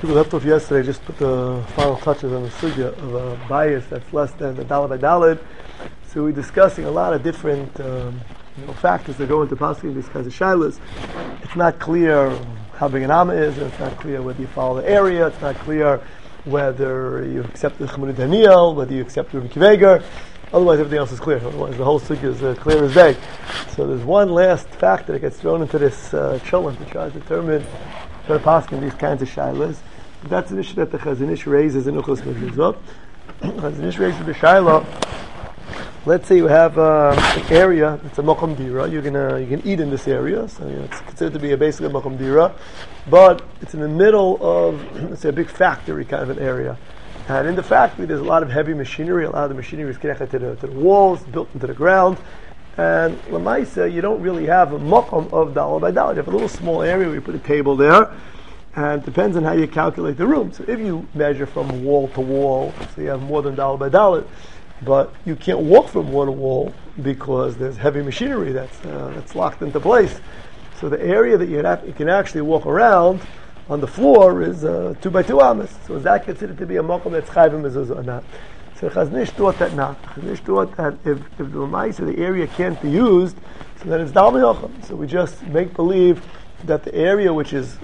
we left off yesterday, just put the final touches on the sugya of a bias that's less than the daled by daled. So we're discussing a lot of different factors that go into passing these kinds of shilas. It's not clear how big an amma is, and it's not clear whether you follow the area, it's not clear whether you accept the Chemud Daniel, whether you accept the Rabbi Kiveger. Otherwise, everything else is clear. Otherwise, the whole sugya is clear as day. So there's one last factor that gets thrown into this cholent to try to determine the passing these kinds of shilas. That's an issue that the Chazon Ish raises in Uchos Mezuzah. Chazon Ish raises the shilah. Let's say you have an area, it's a Mokom Dira, you can eat in this area, so it's considered to be basically a Mokom Dira, but it's in the middle of, let's say, a big factory kind of an area. And in the factory there's a lot of heavy machinery, a lot of the machinery is connected to the walls, built into the ground, and Lamaisa, you don't really have a Mokom of daled by daled. You have a little small area where you put a table there, and it depends on how you calculate the room. So if you measure from wall to wall, so you have more than daled by daled, but you can't walk from wall to wall because there's heavy machinery that's locked into place. So the area that you can actually walk around on the floor is 2 by 2 amas. So is that considered to be a mokum that's chayv mezuzah or not? So Chazon Ish thought that not. Chazon Ish thought that if the Lamaisa, the area can't be used, so then it's dal me'ocham. So we just make believe that the area which is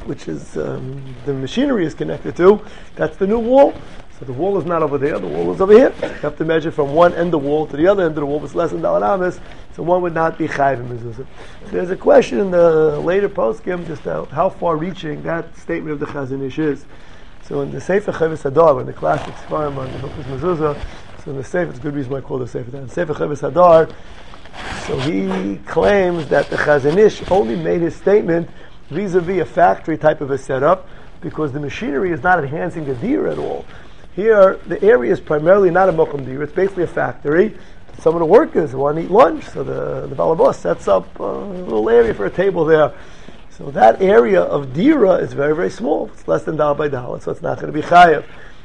the machinery is connected to, that's the new wall. So the wall is not over there, the wall is over here. You have to measure from one end of the wall to the other end of the wall, but it's less than daled amas, so one would not be chayv mezuzah. So there's a question in the later poskim just how far reaching that statement of the Chazon Ish is. So in the Sefer Chavis Hadar, in the classic Sfarim on the Hilchos Mezuzah, so in the Sefer, it's a good reason why I call the Sefer that. In the Sefer Chavis Hadar, so he claims that the Chazon Ish only made his statement vis-a-vis a factory type of a setup because the machinery is not enhancing the dir at all. Here, the area is primarily not a mokum dir, it's basically a factory. Some of the workers want to eat lunch, so the balabos sets up a little area for a table there. So that area of dira is very, very small. It's less than daled by daled, so it's not going to be chayav.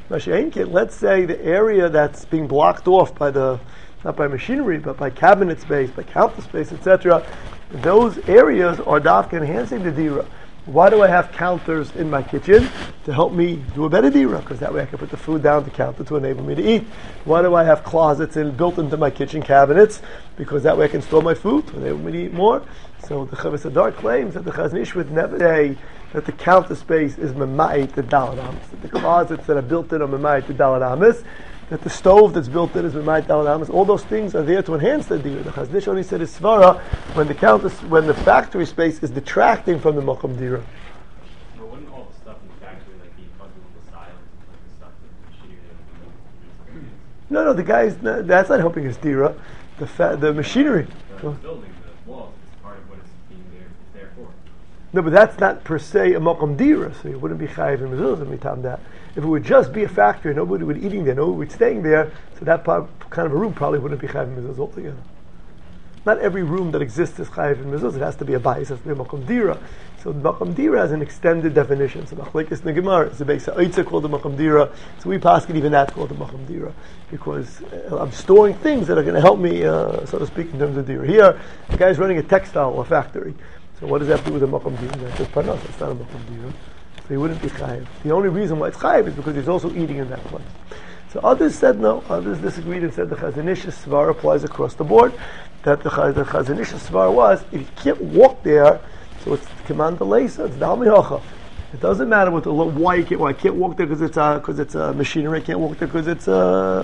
Let's say the area that's being blocked off by not by machinery, but by cabinet space, by counter space, etc., those areas are dafka enhancing the dira. Why do I have counters in my kitchen? To help me do a better dira, because that way I can put the food down the counter to enable me to eat. Why do I have closets built into my kitchen cabinets? Because that way I can store my food to enable me to eat more. So the Chavis Hadar claims that the Chazon Ish would never say that the counter space is mema'it the daled amas, that the closets that are built in are mema'it the daled amas, that the stove that's built in is mema'it daled amas. All those things are there to enhance the dira. The Chazon Ish only said his svara when the factory space is detracting from the mokum dira. But wouldn't all the stuff in the factory be fucking with the style, like the stuff that the machinery No, the guys, that's not helping his dira. The machinery. The building, the walls, is part of what it's being there for. No, but that's not per se a mokum dira, so you wouldn't be chayiv in mezuzah mitam that. If it would just be a factory, nobody would be eating there, nobody would be staying there, so that kind of a room probably wouldn't be chayiv in mezuzah altogether. Not every room that exists is chayiv in mezuzah. It has to be a bayis, it has to be a mokum dira. So the mokum dira has an extended definition. So machlekes negemar is the base of oitza called the mokum dira. So we pass it even that's called the mokum dira because I'm storing things that are going to help me, so to speak, in terms of dira. Here, the guy's running a textile or factory. So what does that have to do with a mokum dira? That's just parnas. It's not a mokum dira. So he wouldn't be chayiv. The only reason why it's chayiv is because he's also eating in that place. So others said no. Others disagreed and said the Chazon Ish's svar applies across the board. That the Chazon Ish's svar was if you can't walk there, so it's command leisa, it's dal me'ocha. It doesn't matter why you can't. Why I can't walk there because it's a machinery. I can't walk there because it's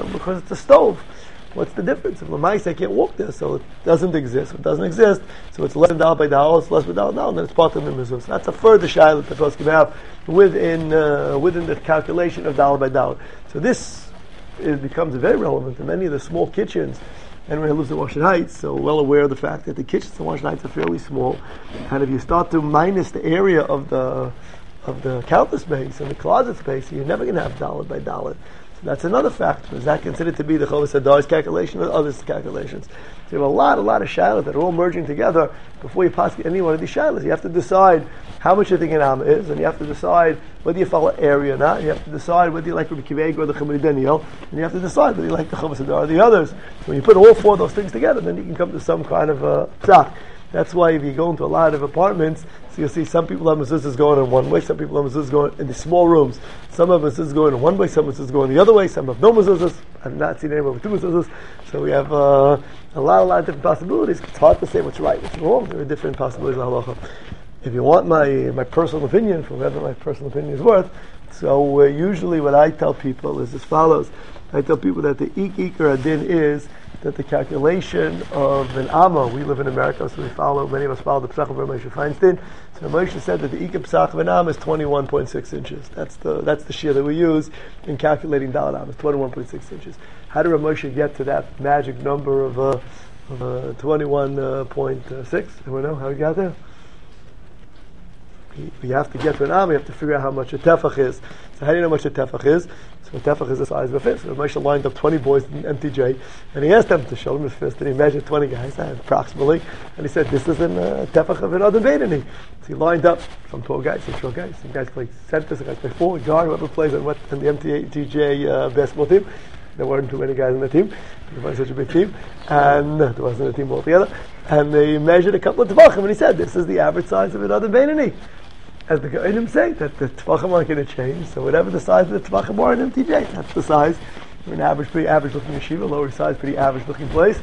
a stove. What's the difference? If Lamais I can't walk there, so it doesn't exist. If it doesn't exist, so it's less than daled by daled, it's less than daled by daled, then it's part of the mezuzah. That's a further shayla that Poskim have within the calculation of daled by daled. So this becomes very relevant in many of the small kitchens. Anyone who lives in Washington Heights, so well aware of the fact that the kitchens in Washington Heights are fairly small, and if you start to minus the area of the counter space and the closet space, you're never going to have daled by daled. That's another factor. Is that considered to be the Chavis Hadar's calculation or others' calculations? So you have a lot of shilas that are all merging together. Before you pass any one of these shilas, you have to decide how much you think an amma is, and you have to decide whether you follow area or not. You have to decide whether you like Rabbi Kiveger or the Chemud Daniel, and you have to decide whether you like the Chavis Hadar or the others. So when you put all four of those things together, then you can come to some kind of psak. That's why if you go into a lot of apartments, so you'll see some people have mezuzahs going in one way, some people have mezuzahs going in the small rooms. Some have mezuzahs going in one way, some mezuzahs going the other way, some have no mezuzahs. I've not seen anyone with two mezuzahs. So we have a lot of different possibilities. It's hard to say what's right, what's wrong. There are different possibilities in halacha. If you want my personal opinion, for whatever my personal opinion is worth, so usually what I tell people is as follows. I tell people that the Ikar Adin is that the calculation of an Amma, we live in America, so many of us follow the Pesach of Moshe Feinstein. So Moshe said that the Ikar Pesach of an Amma is 21.6 inches. That's the shear that we use in calculating Dalet Amma, 21.6 inches. How did Moshe get to that magic number of 21.6? Anyone know how he got there? You have to get to an Amma, you have to figure out how much a tefach is. So how do you know how much a tefach is? So a tefach is the size of a fist. So Moshe lined up 20 boys in MTJ, and he asked them to show him his fist, and he measured 20 guys, approximately, and he said, this is a tefach of an Adam Beinani. So he lined up some tall guys, some short guys. Some guys play center, some guys play forward, guard, whoever plays in the MTJ basketball team. There weren't too many guys on the team. It wasn't such a big team. And there wasn't a team altogether. And they measured a couple of tefachim, and he said, this is the average size of an Adam Beinani. As the Geonim say, that the tefachim aren't going to change. So whatever the size of the tefachim are in MTJ, that's the size. We're an pretty average looking yeshiva, lower size, pretty average looking place.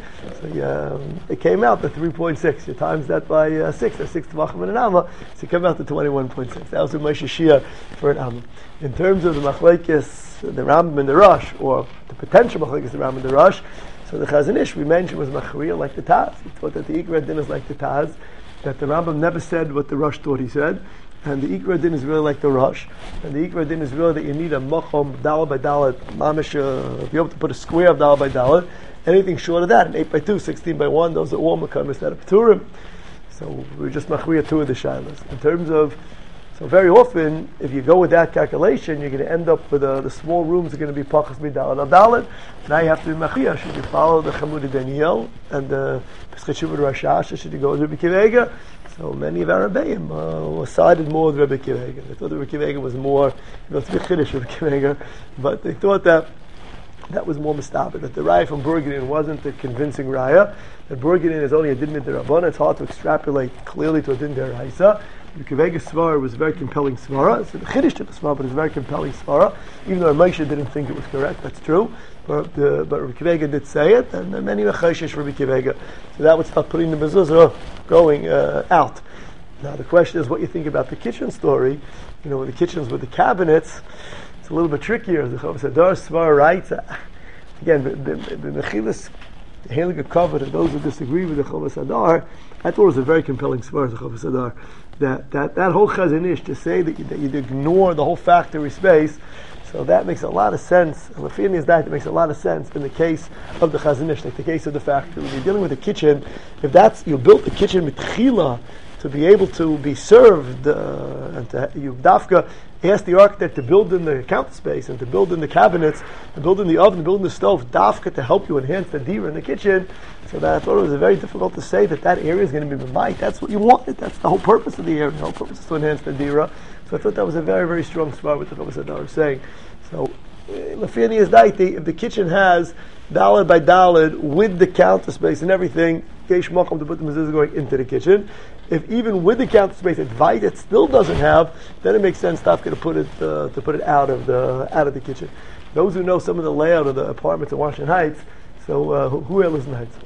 So it came out to 3.6. You times that by 6. There's 6 tefachim in an amma. So it came out to 21.6. That was the Moshe Shia for an amma. In terms of the machlekes, the Rambam and the Rosh, or the potential machlekes, the Rambam and the Rosh, so the Chazon Ish we mentioned was machriya like the Taz. He thought that the Ikar Din is like the Taz, that the Rambam never said what the Rosh thought he said. And the Ikar Din is really like the Rosh. And the Ikar Din is really that you need a machom, dalet by dalet, mamish, be able to put a square of dalet by dalet. Anything short of that, an 8 by 2, 16 by 1, those are all makamis that are p'turim. So we're just machriya 2 of the shilas. In terms of, so very often, if you go with that calculation, you're going to end up with the small rooms are going to be pachas midalet al dalet. Now you have to be machriya. Should you follow the Chamud Daniel and the Pesach Shuvah Rashash? Should you go with Rabbi Kivega? So many of our Rebbeim sided more with Rebbe Akiva Eiger. They thought that Rebbe Akiva Eiger was more, it's a bit chiddush Rebbe Akiva Eiger, but they thought that was more mistaber, that the raya from Burgundian wasn't a convincing raya, that Burgundian is only a din midirabban. It's hard to extrapolate clearly to a din deraisa. Rebbe Akiva Eiger's svara was a very compelling svara. It's a chiddush to the svara, but it's a very compelling svara. Even though Moshe didn't think it was correct, that's true. But Rebbe Akiva Eiger did say it, and many were chayshish Rebbe Akiva Eiger. So that would start putting the mezuzah going out. Now the question is what you think about the kitchen story. You know, with the kitchens with the cabinets, it's a little bit trickier. The Chovos Hadar Svar writes, again, the Mechilas Heilige Kavod, and those who disagree with the Chovos Hadar, I thought it was a very compelling Svar, the Chovos Hadar. That whole Chazon Ish, to say that you'd ignore the whole factory space, so that makes a lot of sense. And Lafini is that it makes a lot of sense in the case of the Chazon Ish, like the case of the factory. When you're dealing with a kitchen, if that's you built the kitchen with chila to be able to be served, and you dafka asked the architect to build in the counter space and to build in the cabinets, to build in the oven, to build in the stove, dafka to help you enhance the dira in the kitchen. So that I thought it was very difficult to say that area is going to be b'mayit. That's what you wanted. That's the whole purpose of the area. The whole purpose is to enhance the dira. So I thought that was a very, very strong svar with the Chovos Hadar saying. So, Lafini is daiti, if the kitchen has daled by daled with the counter space and everything, Geish Mokum to put the mezuzah going into the kitchen. If even with the counter space it still doesn't have, then it makes sense to put it out of the kitchen. Those who know some of the layout of the apartments in Washington Heights, so who lives in the Heights?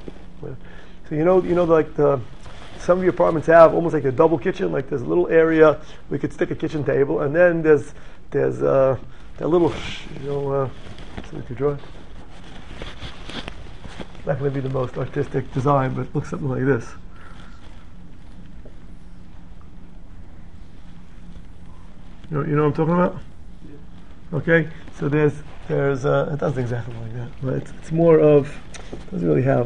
So you know like some of your apartments have almost like a double kitchen, like there's a little area we could stick a kitchen table, and then there's that little, so we could draw it. Not going to be the most artistic design, but it looks something like this. You know what I'm talking about? Yeah. Okay, so there's it doesn't exactly like that, but it's more of doesn't really have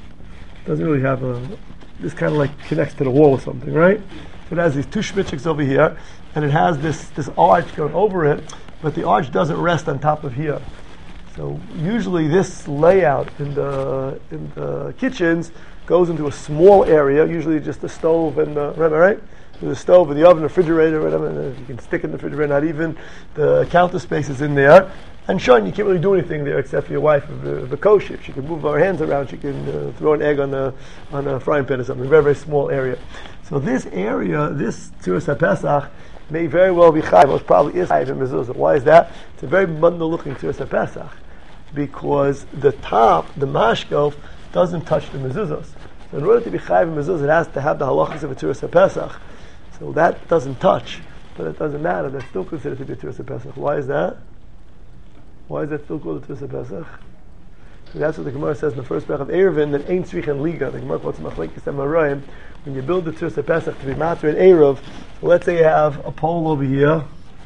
this kind of like connects to the wall or something, right? So it has these two shmitchiks over here, and it has this arch going over it, but the arch doesn't rest on top of here. So usually this layout in the kitchens goes into a small area, usually just the stove and remember, right? The stove and the oven, refrigerator, whatever. You can stick in the refrigerator. Not even the counter space is in there, And Sean, you can't really do anything there except for your wife of the kosher. She can move her hands around. She can throw an egg on a frying pan or something. Very, very small area. So this area, this Tzuras HaPesach, may very well be chayv. Most probably is chayv in mezuzah. Why is that? It's a very bundle-looking Tzuras HaPesach because the top, the mashkof, doesn't touch the mezuzahs. So in order to be chayv in mezuzah, it has to have the halachas of a Tzuras HaPesach. So that doesn't touch, but it doesn't matter. That's still considered to be a Tzuras HaPesach. Why is that? Why is that still called a Tzuras HaPesach? So that's what the Gemara says in the first paragraph of Eruvin, that ain't tzrichen liga. The Gemara quotes Machlekes Amoraim. When you build the Tzuras HaPesach to be matter in Eruv, so let's say you have a pole over here,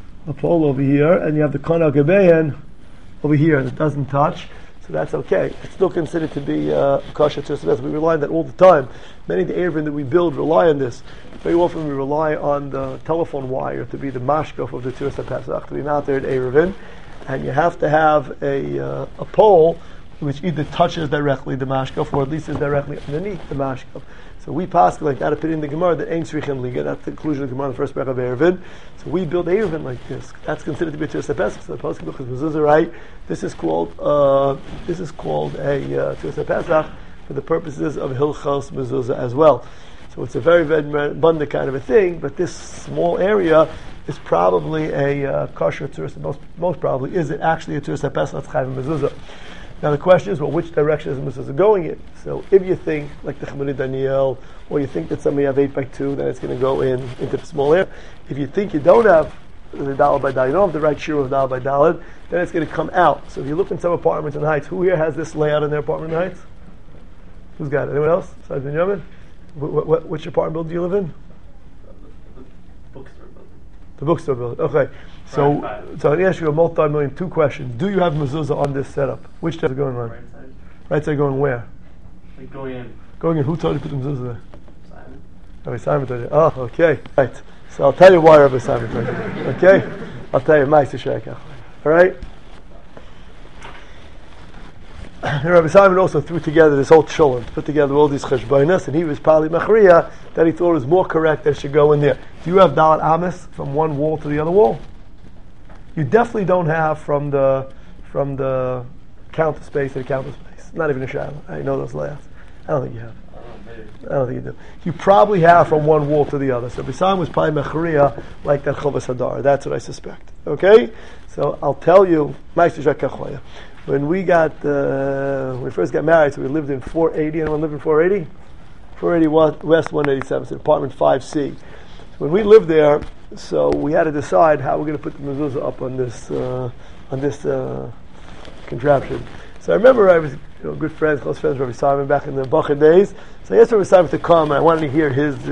and you have the Kona Gebeyan over here, and it doesn't touch, so that's okay. It's still considered to be kosher Tzuras HaPesach. We rely on that all the time. Many of the Eruvin that we build rely on this. Very often we rely on the telephone wire to be the mashkof of the Tzuras HaPesach, to be matter in Eruvin. And you have to have a pole which either touches directly the mashkaf or at least is directly underneath the mashkaf. So we pass like that opinion in the Gemara that ain't tzrichen liga. That's the conclusion of the Gemara in the first paragraph of Eruvin. So we build Eruvin like this. That's considered to be a Tzuras HaPesach. So the Pasuk because mezuzah, right? This is called a Tzuras HaPesach for the purposes of hilchos mezuzah as well. So it's a very, very abundant kind of a thing. But this small area is probably a kosher Tzuras. Most probably is it actually a Tzuras HaPesach that's chayv mezuzah. Now the question is, well, which direction is the mezuzah going in? So if you think like the Chemuni Daniel, or you think that somebody have 8x2, then it's going to go into the small area. If you think you don't have the Daled by Daled, you don't have the right shir of Daled by Daled, then it's going to come out. So if you look in some apartments in the Heights, who here has this layout in their apartment in the Heights? Who's got it? Anyone else besides Benjamin? Which apartment building do you live in? Bookstore building. The bookstore building. Okay. So let me ask you a multi-million, two questions. Do you have mezuzah on this setup? Which side is going on? Right side. Right side going where? Like going in. Going in. Who told you to put the mezuzah there? Simon. Rabbi Simon told you. Oh, okay. Right. So I'll tell you why Rabbi Simon told you. Okay? I'll tell you. Ma'aseh Sheikach. All right? And Rabbi Simon also threw together this whole shulam, put together all these cheshbonos, and he was probably machriya that he thought it was more correct that it should go in there. Do you have dalat amis from one wall to the other wall? You definitely don't have from the counter space to the counter space. Not even a shadow. I know those layouts. I don't think you have. I don't think you do. You probably have from one wall to the other. So Bisan was probably mechariya like that Chovas Hadar. That's what I suspect. Okay? So I'll tell you, when we first got married, so we lived in 480. Anyone lived in 480? 480 West 187, so apartment 5C. When we lived there, so we had to decide how we're going to put the mezuzah up on this contraption. So I remember I was good friends, close friends with Rabbi Simon back in the Bacha days. So I asked Rabbi Simon to come, and I wanted to hear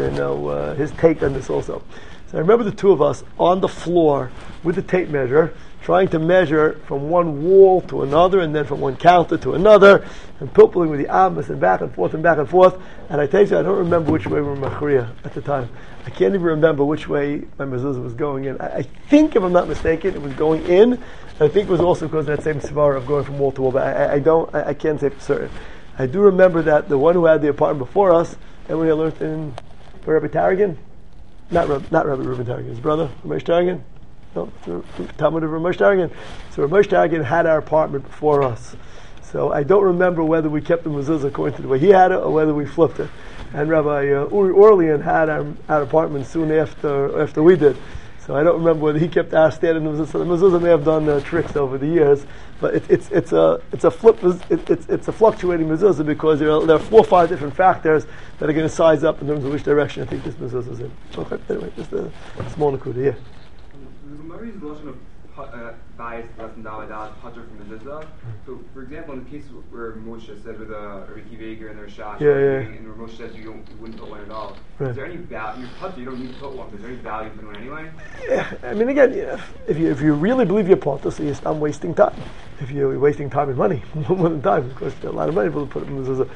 his take on this also. So I remember the two of us on the floor with the tape measure, trying to measure from one wall to another, and then from one counter to another, and pilpling with the amas and back and forth and back and forth. And I tell you, I don't remember which way we were machriya at the time. I can't even remember which way my mezuzah was going in. I think, if I'm not mistaken, it was going in. I think it was also because of that same svara of going from wall to wall, but I can't say for certain. I do remember that the one who had the apartment before us, and we learned in Rabbi Tarragon, not Rabbi Reuben Tarragon, his brother, Ramesh Tarragon. No, Talmud of Ramesh Tarragon. So Ramesh Tarragon had our apartment before us. So I don't remember whether we kept the mezuzah according to the way he had it or whether we flipped it. And Rabbi Uri Orlean had our apartment soon after we did. So I don't remember whether he kept our standard mezuzah. So the mezuzah may have done tricks over the years, but it's a fluctuating mezuzah because there are 4 or 5 different factors that are going to size up in terms of which direction I think this mezuzah is in. Okay, anyway, just a small nakuda, yeah. The Gemara's version of bias less than Daled Pater from mezuzah. So, for example, in the case where Moshe said with Ricky Vager and their shot, and where Moshe says you wouldn't put one at all. Right. Is there any value? Your putter, you don't need to put one. But is there any value in one anyway? Yeah, I mean, again, if you really believe your putter, so you stop wasting time. If you're wasting time and money, more than time, because a lot of money people put it in mezuzah.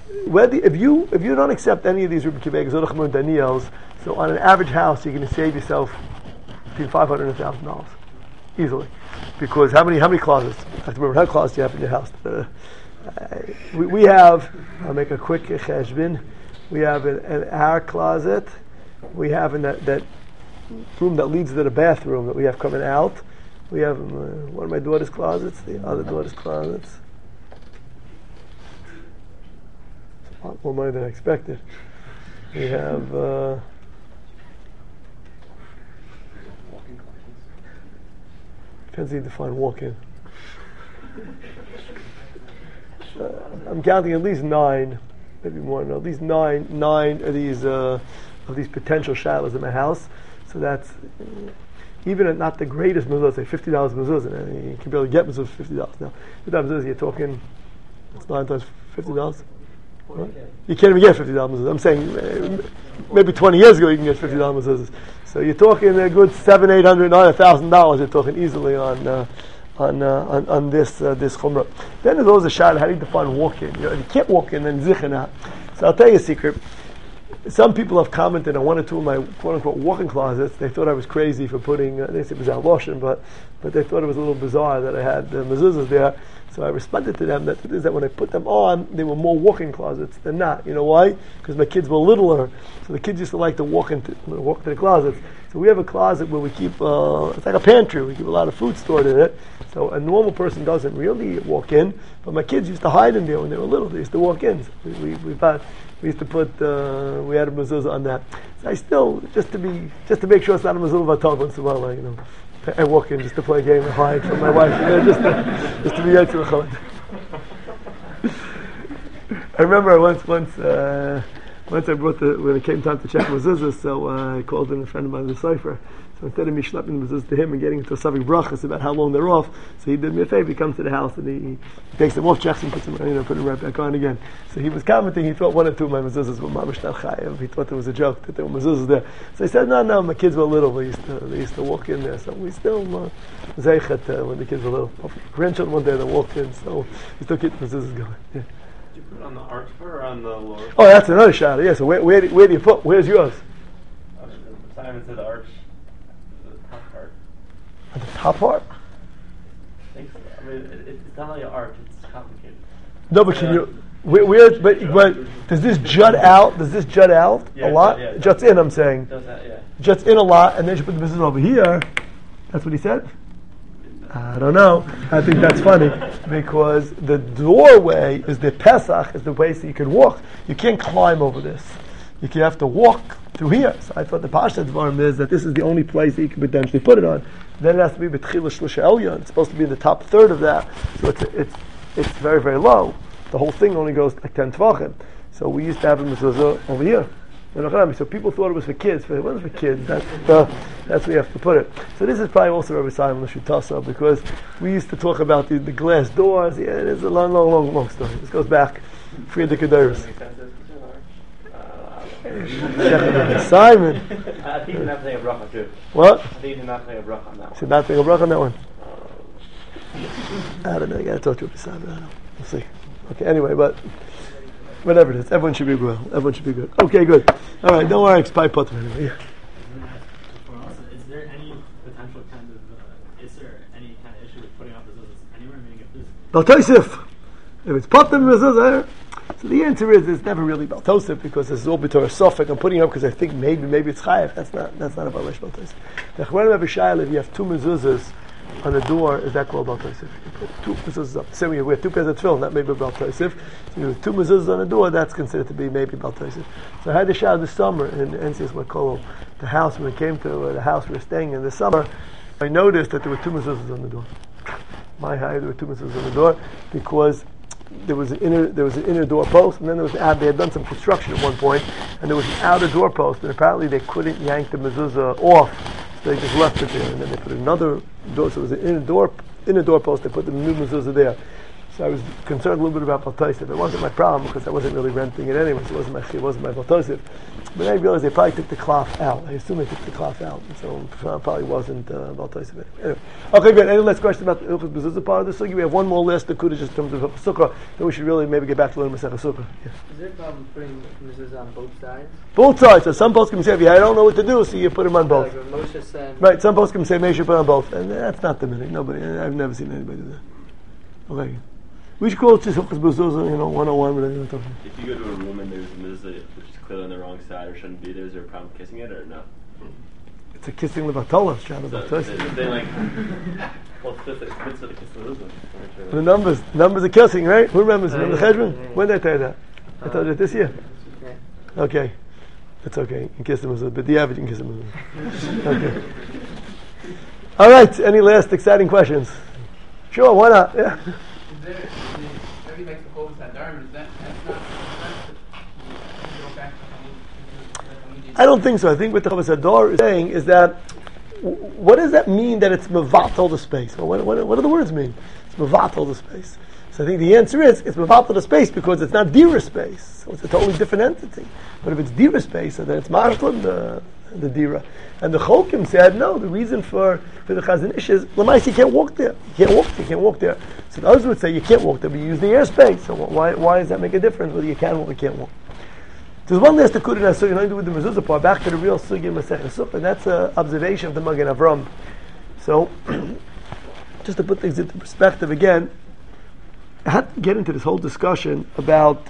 If you don't accept any of these Ricky Vagers or the Daniels, so on an average house you're going to save yourself between $500 and $1,000 easily, because how many closets? I have to remember how many closets you have in your house. We have. I'll make a quick cheshbin. We have in our closet. We have in that room that leads to the bathroom that we have coming out. We have one of my daughter's closets, the other daughter's closets. It's a lot more money than I expected. We have depends how you define walk-in. I'm counting at least 9, maybe more. No, at least nine of these potential shilas in my house. So that's even at not the greatest mezuzah, say $50 mezuzah, and you can barely get mezuzah for $50 now. $50 mezuzah, you're talking, it's 9 times $50. Right? You can't even get $50 mezuzah. I'm saying maybe 20 years ago you can get $50 mezuzahs. So you're talking a good $700, $800, $1,000. You're talking easily on this chumrah. Then there's always a shayla. How do you define walk-in? You can't walk in and zichron out. So I'll tell you a secret. Some people have commented on one or two of my quote-unquote walk-in closets. They thought I was crazy for putting, they said it was al-loshen, but they thought it was a little bizarre that I had the mezuzahs there. So I responded to them that it is that when I put them on, they were more walk-in closets than not. You know why? Because my kids were littler, so the kids used to like to walk to the closets. So we have a closet where we keep, it's like a pantry. We keep a lot of food stored in it. So a normal person doesn't really walk in, but my kids used to hide in there when they were little. They used to walk in. So we used to put, we had a mezuzah on that. So I still, just to make sure it's not a mezuzah vatov once in a while, you know. I walk in just to play a game and hide from my wife, just to be out to a challah. I remember once I brought when it came time to check mezuzah, so I called in a friend of mine, the cipher. So instead of me schlepping the mezuzah to him and getting into a savik brachas about how long they're off, so he did me a favor. He comes to the house and he takes them off, checks them, puts them, put them right back on again. So he was commenting. He thought one or two of my mezuzahs were mamash not chayav. He thought it was a joke that there were mezuzahs there. So I said, no, my kids were little. They used to walk in there. So we still zeichet when the kids were little. Grandchildren one day they walked in, so we still keep mezuzahs going. Yeah. Did you put it on the arch or on the lower? Oh, that's another shot. Yeah. So where do you put? Where's yours? Simon said the arch. On the top part? I think so. I mean, it's not like an arch. It's complicated. No, but can you? But does this jut out? A lot? Yeah, it juts in. I'm saying. Does that? Yeah. Juts in a lot, and then you put the business over here. That's what he said. I don't know. I think that's funny because the doorway is the Pesach is the place that you can walk. You can't climb over this. You can have to walk through here. So I thought the Pashat Dvarim is that this is the only place that you can potentially put it on. Then it has to be B'tchila Shlusha Elyon. It's supposed to be in the top third of that. So it's very, very low. The whole thing only goes like 10 tvachim. So we used to have a mezuzah over here. So people thought it was for kids. But it wasn't for kids. That's where you have to put it. So this is probably also Rabbi Simon L'Shutasa because we used to talk about the glass doors. Yeah, it is a long story. This goes back Friedrich Kederis. Simon. I think you did not play a bracha too. What? I think you did not play a bracha on that one. Should not play a bracha on that one. I don't know. I got to talk to you Simon. I don't know. We'll see. Okay. Anyway, but whatever it is, everyone should be well. Everyone should be good. Okay, good. All right. Don't worry. It's pie potter anyway. Yeah. Is there any potential kind of? Is there any kind of issue with putting up mezuzahs anywhere? Meaning if there's Baltosif. If it's potter mezuzah. So the answer is it's never really Baltosif because it's all b'torah sofek. I'm putting it up because I think maybe it's chayav. That's not a balish Baltosif. The Chachamim have a shayla if you have two mezuzahs on the door, is that called Baltosif? You put two mezuzahs up. Say we have two pairs of tefillin, that may be Baltosif. So you have two mezuzahs on the door, that's considered to be maybe Baltosif. So I had the shayla this summer in NCS Makolo, the house when we came to the house we were staying in this summer. I noticed that there were two mezuzahs on the door. My high, there were two mezuzahs on the door because there was an inner door post, and then they had done some construction at one point, and there was an outer door post, and apparently they couldn't yank the mezuzah off, so they just left it there, and then they put another door, so it was an inner door post, they put the new mezuzah there. So I was concerned a little bit about Baltosif. It wasn't my problem because I wasn't really renting it anyway, so it wasn't my Baltosif. But then I realized they probably took the cloth out. I assume they took the cloth out, so it probably wasn't Baltosif. Anyway. Okay, good. Any last question about the Ilchus Mezuzah part of the sukkah? We have one more list, the Kudah, just in terms of Sukkah, then we should really maybe get back to learning Masechah Sukkah. Yeah. Is there a problem putting mezuzah on both sides? Both sides. So some posts can say, I don't know what to do, so you put them on both. Like what Moshe said. Right, some posts can say, maybe you should put on both. And that's not the minute. Nobody, I've never seen anybody do that. Okay. We should call it just Hilchos Mezuzah, 101, but I'm talking. If you go to a room and there's a mezuzah which is clearly on the wrong side or shouldn't be there, is there a problem kissing it or no? It's a kissing levatola. They like. What's this? It's mitzvah to kiss the Luzim. The numbers are kissing, right? Who remembers? Remember the Cheshbon? When did I tell you that? I told you this year. Okay, it's okay. You can kiss them but the average you can kiss them. Okay. All right. Any last exciting questions? Sure. Why not? Yeah. Is there? Everybody makes the whole Sadarm. Is that's not? I don't think so. I think what the Chavos Hadar is saying is that what does that mean that it's mevatel the space? Well, what do the words mean? It's mevatel the space. So I think the answer is it's mevatel the space because it's not dira space. So it's a totally different entity. But if it's dira space, then it's mashlim the dira. And the Cholkim said no. The reason for the Chazon Ish is lamais you can't walk there. You can't walk there. So the others would say you can't walk there, but you use the airspace. So why does that make a difference whether you can walk or can't walk? There's one last Nakuda that nothing to do with the mezuzah part. Back to the real sugya Masechet Sukkah, and that's an observation of the Magen Avram. So, just to put things into perspective again, I had to get into this whole discussion about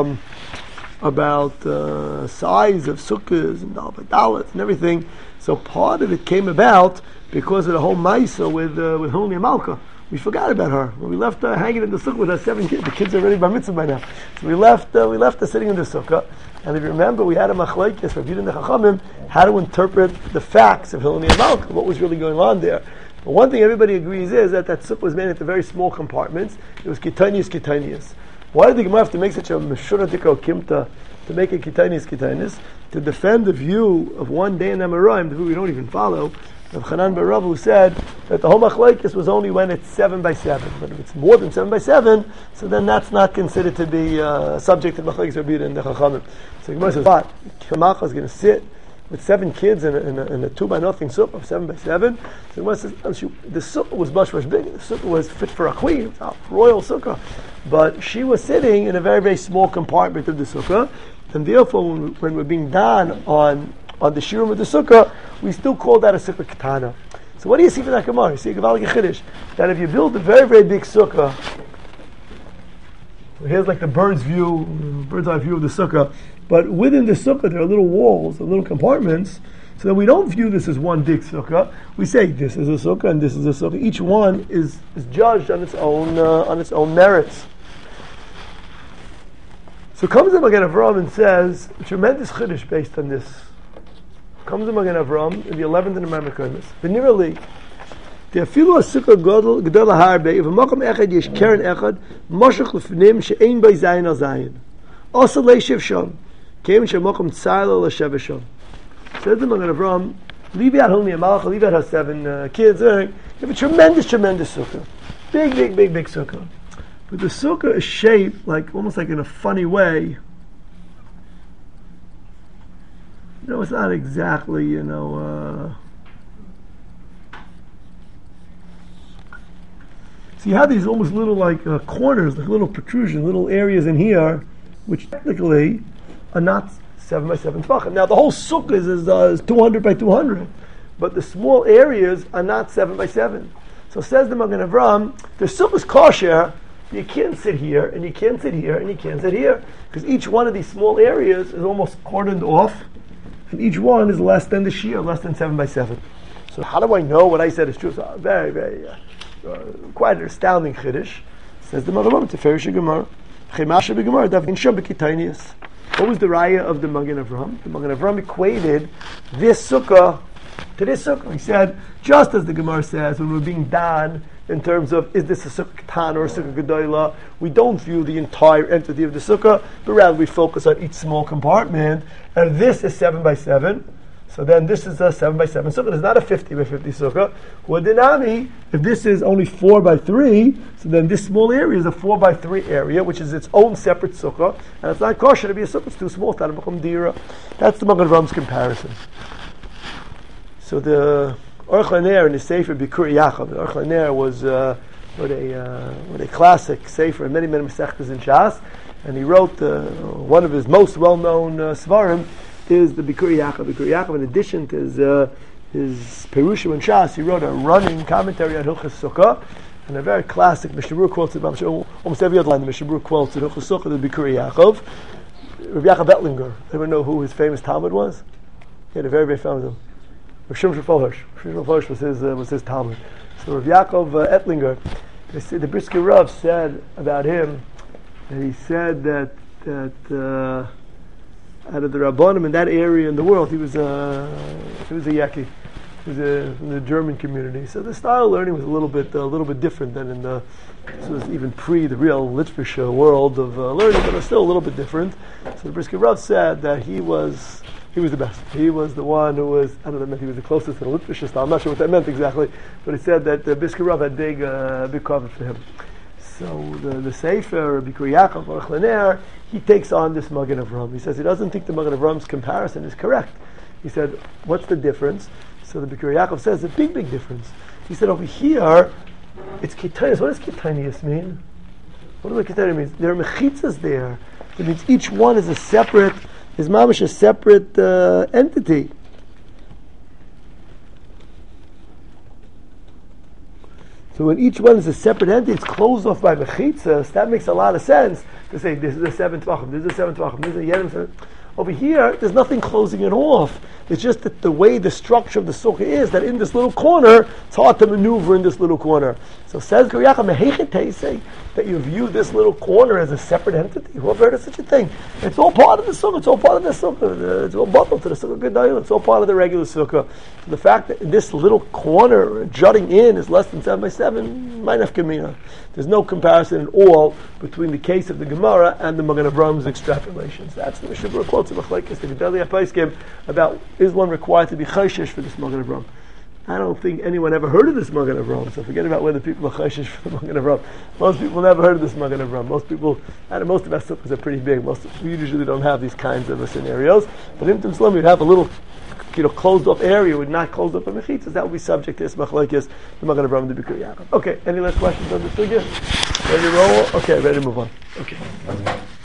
size of sukkahs and dalot and everything. So part of it came about because of the whole Maisa with Hilmi Malka. We forgot about her. When we left her hanging in the sukkah with her 7 kids. The kids are already bar mitzvah by now. So we left her sitting in the sukkah. And if you remember, we had a machlekes for Rabbi and the Chachamim how to interpret the facts of Hilmi and Malka, what was really going on there. But one thing everybody agrees is that sukkah was made into very small compartments. It was kitanius. Why did the Gemara have to make such a meshura dika kimta to make it kitanius? To defend the view of one day in Amoraim, the view we don't even follow, of Chanan bar Rav, who said that the whole machlekes was only when it's 7 by 7. But if it's more than 7 by 7, so then that's not considered to be subject to machlekes Rabbi and the Chachamim. So Gemara says, what? Kamacha is going to sit with 7 kids in a 2 by nothing sukkah of 7 by 7. So Gemara says, the sukkah was much big. The sukkah was fit for a queen. It was a royal sukkah. But she was sitting in a very, very small compartment of the sukkah. And therefore, when we're being done on the shiurim of the sukkah, we still call that a sukkah katana. So what do you see from that Gemara? You see a Gevalik Chiddush that if you build a very, very big sukkah, here's like the bird's eye view of the sukkah, but within the sukkah there are little walls, little compartments, so that we don't view this as one big sukkah. We say this is a sukkah and this is a sukkah. Each one is judged on its own merits. So comes the Magen Avram and says a tremendous chiddush based on this. Comes the Magen Avram in the 11th in the Marmakonis. V'nirali, the afilu sukkah gadol harbe. If a makom echad yesh keren echad, moshach lefnim she'ein by zayin al zayin. Also leishiv sham, came shemakom tzayla l'shev sham. Says the Magen Avram, leave out Hilmi and Malcha, leave out her 7 kids. You have a tremendous sukkah, big sukkah. But the sukkah is shaped like almost like in a funny way. It's not exactly, So you have these almost little like corners, like little protrusions, little areas in here, which technically are not 7 by 7 tefachim. Now the whole sukkah is 200 by 200, but the small areas are not 7 by 7. So says the Magen Avram, the sukkah is kosher. You can't sit here, and you can't sit here, and you can't sit here, because each one of these small areas is almost cordoned off, and each one is less than the shia, less than 7 by 7. So how do I know what I said is true? So very, very, quite an astounding chiddush. Says the Magen Avram, Gemara, Chemasha b'Gemara, Davin Sham b'Kitanius. What was the raya of the Magen Avram? The Magen Avram equated this sukkah to this sukkah. He said, just as the Gemara says, when we're being done in terms of is this a sukkah katan or a sukkah gedola, we don't view the entire entity of the sukkah, but rather we focus on each small compartment. And this is 7 by 7, so then this is a 7 by 7 sukkah. It's not a 50 by 50 sukkah. Wadinami, if this is only 4 by 3, so then this small area is a 4 by 3 area, which is its own separate sukkah, and it's not kosher to be a sukkah. It's too small. It's not a makom dira. That's the Magen Avram's comparison. So the Aruch LaNer in the Sefer Bikur Yaakov. The Aruch LaNer was what a classic Sefer in many Masechtas in Shas, and he wrote one of his most well-known Svarim is the Bikur Yaakov. Bikur Yaakov, in addition to his Perushim in Shas, he wrote a running commentary on Hilchas Sukkah, and a very classic Mishnah Berurah quotes about almost every other line. The Mishnah Berurah quotes in Hilchas Sukkah the Bikur Yaakov. Rabbi Yaakov Ettlinger. Anyone know who his famous Talmud was? He had a very, very famous one. Rav Shimshon Fohersh. Rav Shimshon Fohersh was his Talmud. So Rav Yaakov Ettlinger, the Brisker Rav said about him that he said that out of the Rabbanim in that area in the world, he was a Yaki. He was from the German community. So the style of learning was a little bit different than in the. This was even pre the real Litvish world of learning, but it was still a little bit different. So the Brisker Rav said that he was the best. He was the one who was, I don't know, that meant he was the closest to the Litvish style. I'm not sure what that meant exactly, but he said that the Brisker Rav had big cover for him. So the Sefer, Bikur Yaakov, Aruch LaNer, he takes on this Magen Avraham. He says he doesn't think the Magen Avraham's comparison is correct. He said, what's the difference? So the Bikur Yaakov says a big difference. He said over here, it's Ketanius. What does Ketanius mean? What does Ketanius mean? There are mechitzas there. It means each one is mamash a separate entity. So when each one is a separate entity, it's closed off by mechitzas. That makes a lot of sense to say this is a 7 tvachim, this is a 7 tvachim, this is a yedim. Over here, there's nothing closing it off. It's just that the way the structure of the sukkah is, that in this little corner, it's hard to maneuver in this little corner. So says Guriyacham, say that you view this little corner as a separate entity. Who ever heard of such a thing? It's all part of the sukkah. It's all part of the sukkah. It's all bundled to the sukkah gedayah. It's all part of the regular sukkah. So the fact that this little corner jutting in is less than 7 by 7, might have kamina. There's no comparison at all between the case of the Gemara and the Magen Avraham extrapolations. That's the Mishnah Berurah quotes of Machlekes the Gedali HaPoskim about is one required to be chayshish for this Magen Avraham. I don't think anyone ever heard of this Magen Avraham, so forget about whether people are chayshish for the Magen Avraham. Most people never heard of this Magen Avraham. Most of our sukkahs are pretty big. We usually don't have these kinds of scenarios. But in Tim Slum, you'd have a little closed off area would not close up a mechitzas. That would be subject to this machlekes, the Magen Avraham, the Bikur Yaakov. Okay, any last questions on the sugya? Ready to roll? Okay, ready to move on. Okay.